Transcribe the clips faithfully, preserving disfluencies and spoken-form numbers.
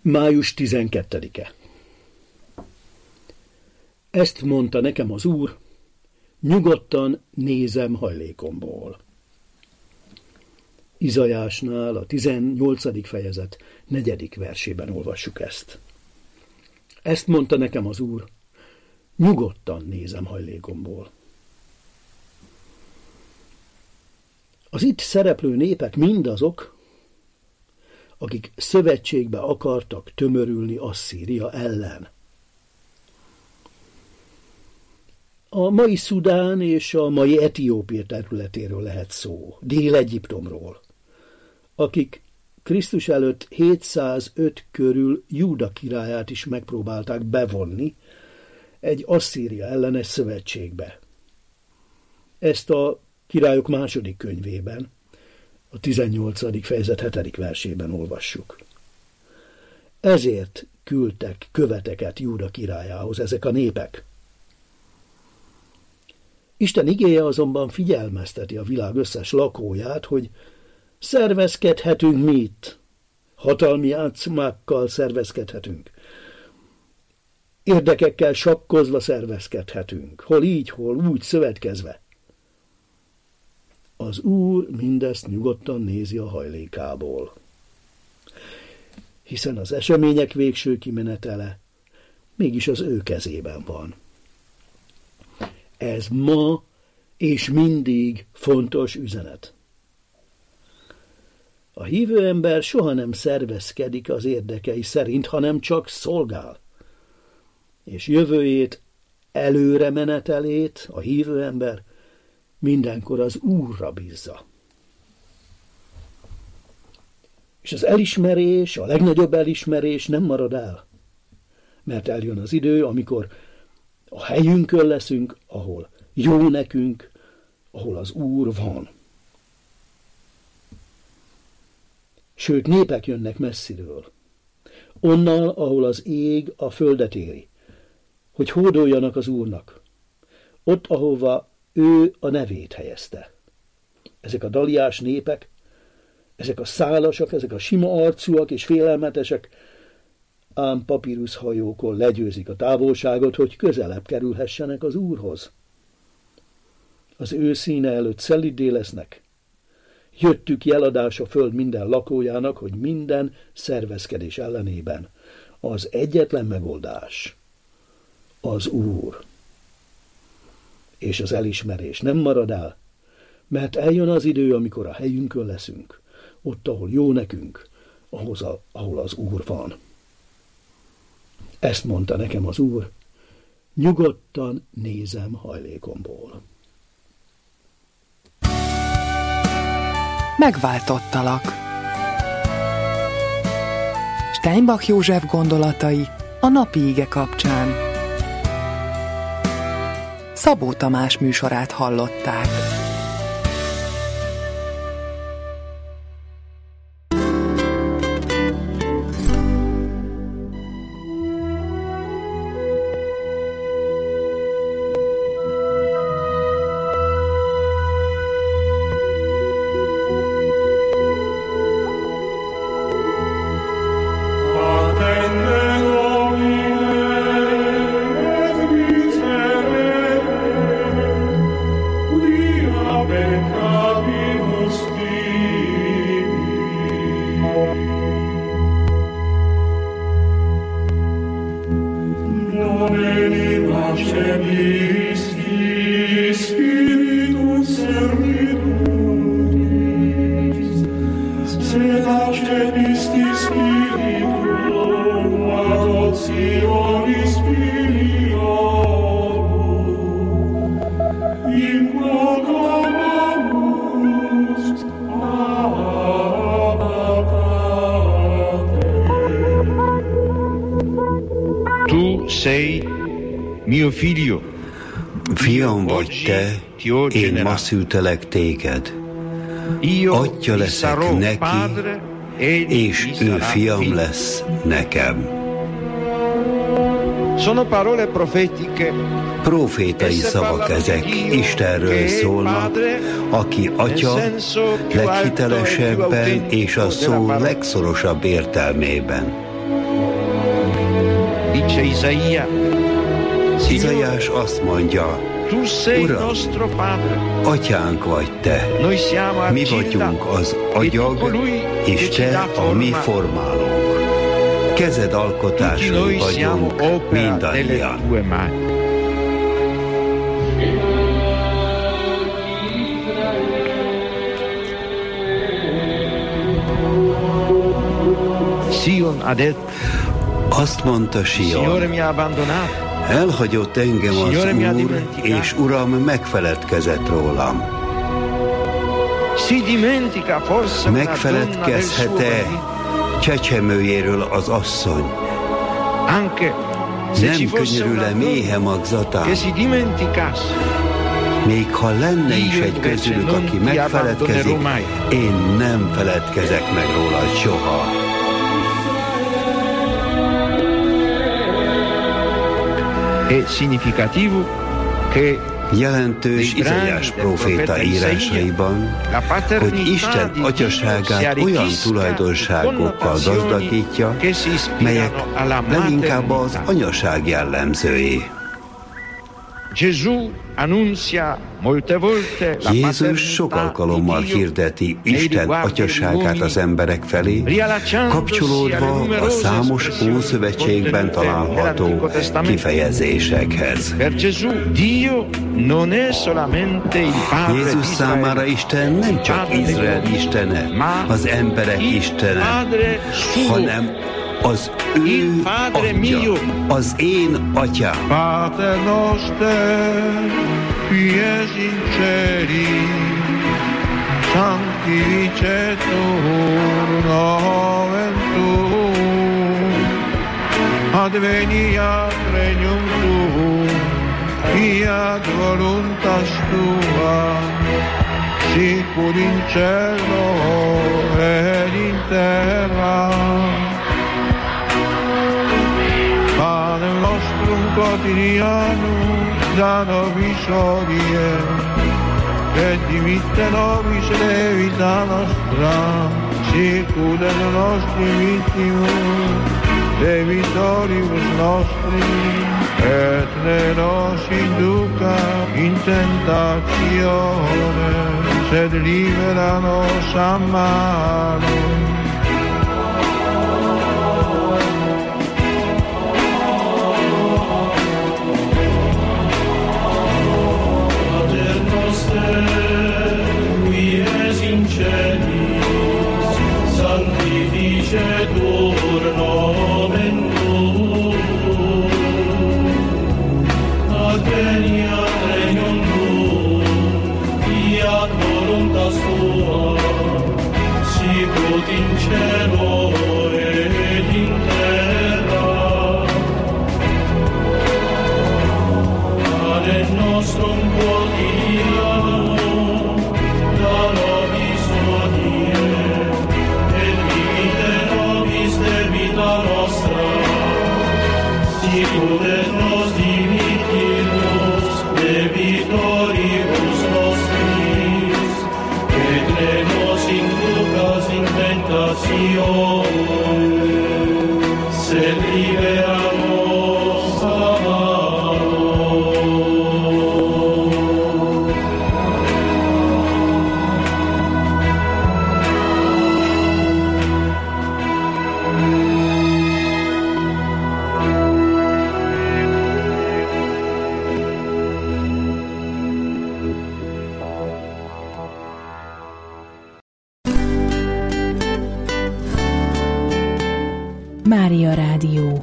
május tizenkettedike. Ezt mondta nekem az Úr, nyugodtan nézem hajlékomból. Izaiásnál a tizennyolcadik fejezet negyedik versében olvassuk ezt. Ezt mondta nekem az Úr, nyugodtan nézem hajlékomból. Az itt szereplő népek mindazok, akik szövetségbe akartak tömörülni Asszíria ellen. A mai Szudán és a mai Etiópia területéről lehet szó, Dél-Egyiptomról, akik Krisztus előtt hétszázöt körül Júda királyát is megpróbálták bevonni egy Asszíria ellenes szövetségbe. Ezt a Királyok második könyvében, a tizennyolcadik fejezet hetedik versében olvassuk. Ezért küldtek követeket Júda királyához ezek a népek. Isten igéje azonban figyelmezteti a világ összes lakóját, hogy szervezkedhetünk mi itt, hatalmi játszmákkal szervezkedhetünk, érdekekkel sakkozva szervezkedhetünk, hol így, hol úgy szövetkezve. Az Úr mindezt nyugodtan nézi a hajlékából, hiszen az események végső kimenetele mégis az ő kezében van. Ez ma és mindig fontos üzenet. A hívő ember soha nem szervezkedik az érdekei szerint, hanem csak szolgál. És jövőjét, előre menetelét a hívő ember mindenkor az Úrra bízza. És az elismerés, a legnagyobb elismerés nem marad el, mert eljön az idő, amikor a helyünkön leszünk, ahol jó nekünk, ahol az Úr van. Sőt, népek jönnek messziről, onnan, ahol az ég a földet éri, hogy hódoljanak az Úrnak, ott, ahova ő a nevét helyezte. Ezek a daliás népek, ezek a szálasak, ezek a sima arcúak és félelmetesek, ám papíruszhajókon legyőzik a távolságot, hogy közelebb kerülhessenek az Úrhoz. Az ő színe előtt szelíddé lesznek. Jöttük jeladás a föld minden lakójának, hogy minden szervezkedés ellenében az egyetlen megoldás az Úr. És az elismerés nem marad el, mert eljön az idő, amikor a helyünkön leszünk, ott, ahol jó nekünk, ahhoz a, ahol az Úr van. Ezt mondta nekem az Úr, nyugodtan nézem hajlékomból. Megváltottalak. Steinbach József gondolatai a napi ige kapcsán. Szabó Tamás műsorát hallották. Fiam vagy te, én ma szültelek téged. Atya leszek neki, és ő fiam lesz nekem. Profétai szavak ezek, Istenről szólnak, aki Atya leghitelesebben és a szó legszorosabb értelmében. Dice Isaia, Izaiás azt mondja, Uram, atyánk vagy te, mi vagyunk az agyag, és te a mi formálónk. Kezed alkotásai vagyunk mindannyian. Sion ha detto, azt mondta Sion, elhagyott engem az Úr, és Uram megfeledkezett rólam. Megfeledkezhet-e csecsemőjéről az asszony? Nem könyörül-e méhe magzatán? Még ha lenne is egy közülük, aki megfeledkezik, én nem feledkezek meg rólad soha. Jelentős Izaiás próféta írásaiban, hogy Isten atyaságát olyan tulajdonságokkal gazdagítja, melyek leginkább az anyaság jellemzői. Jézus sok alkalommal hirdeti Isten atyaságát az emberek felé, kapcsolódva a számos Ószövetségben található kifejezésekhez. Jézus számára Isten nem csak Izrael istene, az emberek istene, hanem az ő atya, az én atyám. Pater noster, qui es in celi, sanctificetur nomen tuum, adveniat regnum tuum, fiat voluntas tua, sicut in cielo et in terra. Panem nostrum quotidianum da nobis hodie, et dimitte nobis debita nostra, sicut et nostri vittimus debitoribus nostri, et ne nos induca in tentatione, sed libera nos a malo. Sanctificetur nomen tuum, adveniat regnum tuum, fiat voluntas tua, sicut in cielo et in terra. Panem nostrum quotidianum da nobis hodie, debita nostra, sicut et nos dimittimus debitoribus nostris, et ne nos inducas in tentatione, sed libera nos a malo. Mária Rádió.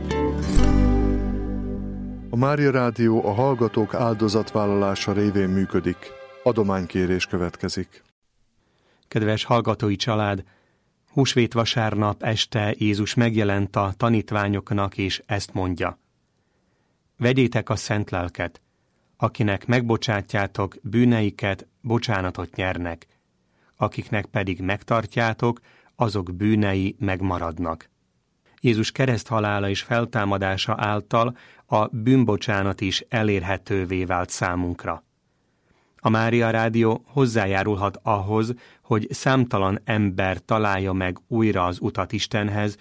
A Mária Rádió a hallgatók áldozatvállalása révén működik. Adománykérés következik. Kedves hallgatói család! Húsvét vasárnap este Jézus megjelent a tanítványoknak, és ezt mondja. Vegyétek a szent lelket, akinek megbocsátjátok bűneiket, bocsánatot nyernek, akiknek pedig megtartjátok, azok bűnei megmaradnak. Jézus kereszthalála és feltámadása által a bűnbocsánat is elérhetővé vált számunkra. A Mária Rádió hozzájárulhat ahhoz, hogy számtalan ember találja meg újra az utat Istenhez,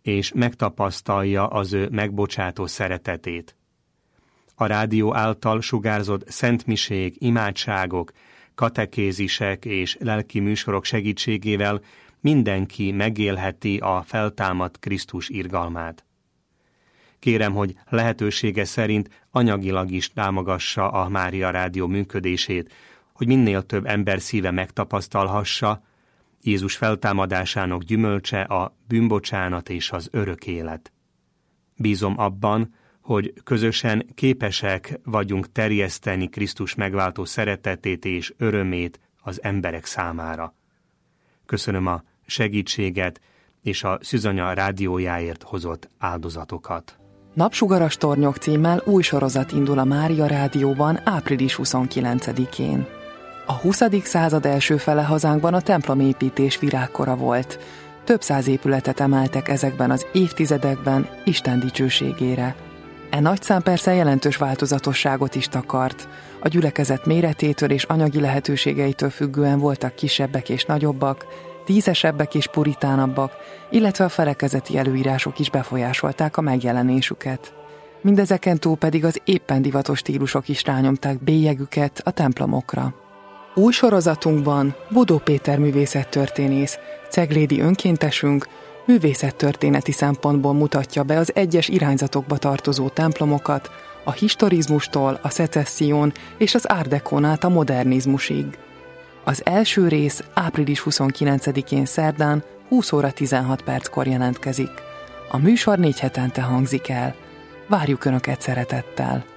és megtapasztalja az ő megbocsátó szeretetét. A rádió által sugárzott szentmisék, imádságok, katekézisek és lelki műsorok segítségével mindenki megélheti a feltámadt Krisztus irgalmát. Kérem, hogy lehetősége szerint anyagilag is támogassa a Mária Rádió működését, hogy minél több ember szíve megtapasztalhassa Jézus feltámadásának gyümölcse a bűnbocsánat és az örök élet. Bízom abban, hogy közösen képesek vagyunk terjeszteni Krisztus megváltó szeretetét és örömét az emberek számára. Köszönöm a segítséget és a Szűzanya rádiójáért hozott áldozatokat. Napsugaras tornyok címmel új sorozat indul a Mária Rádióban április huszonkilencedikén. A huszadik század első fele hazánkban a templomépítés virágkora volt. Több száz épületet emeltek ezekben az évtizedekben Isten dicsőségére. E nagy szám persze jelentős változatosságot is takart. A gyülekezet méretétől és anyagi lehetőségeitől függően voltak kisebbek és nagyobbak, díszesebbek és puritánabbak, illetve a felekezeti előírások is befolyásolták a megjelenésüket. Mindezeken túl pedig az éppen divatos stílusok is rányomták bélyegüket a templomokra. Új sorozatunkban Bodó Péter művészettörténész, ceglédi önkéntesünk, művészettörténeti szempontból mutatja be az egyes irányzatokba tartozó templomokat, a historizmustól a szecesszión és az art décón át a modernizmusig. Az első rész április huszonkilencedikén szerdán húsz óra tizenhat perckor jelentkezik. A műsor négy hetente hangzik el. Várjuk Önöket szeretettel!